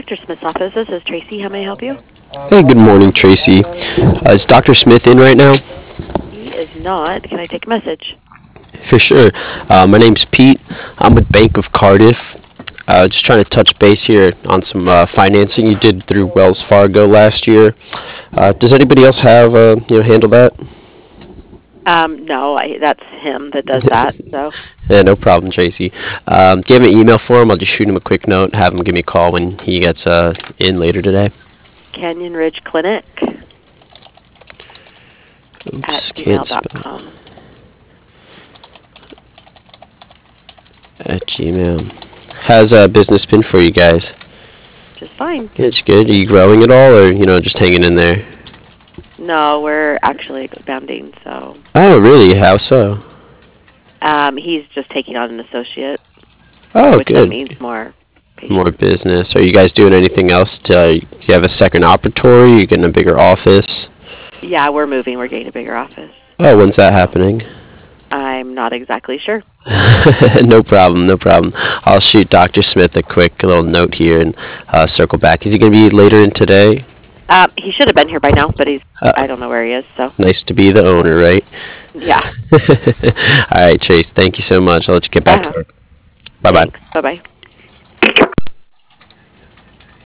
Dr. Smith's office. This is Tracy. How may I help you? Hey, good morning, Tracy. Is Dr. Smith in right now? He is not. Can I take a message? For sure. My name's Pete. I'm with Bank of Cardiff. Just trying to touch base here on some financing you did through Wells Fargo last year. Does anybody else have handle that? No, that's him that does that. So, Yeah, no problem, Tracy. Do you have an email for him? I'll just shoot him a quick note, have him give me a call when he gets in later today. Canyon Ridge Clinic at Oops, can't spell gmail.com. at Gmail. How's business been for you guys? Just fine. It's good. Are you growing at all, or just hanging in there? No, we're actually expanding. So, Oh, really? How so? he's just taking on an associate, Oh, which then good. means more More patients. business. Are you guys doing anything else? Do you have a second operatory? You getting a bigger office? Yeah, we're moving. We're getting a bigger office. Oh, when's that So, happening? I'm not exactly sure. No problem, no problem. I'll shoot Dr. Smith a quick little note here and circle back. Is he going to be later in today? He should have been here by now, but Uh, I don't know where he is. So, Nice to be the owner, right? yeah. All right, Chase. Thank you so much. I'll let you get back to Uh-huh. work. Bye bye. Thanks. Bye-bye.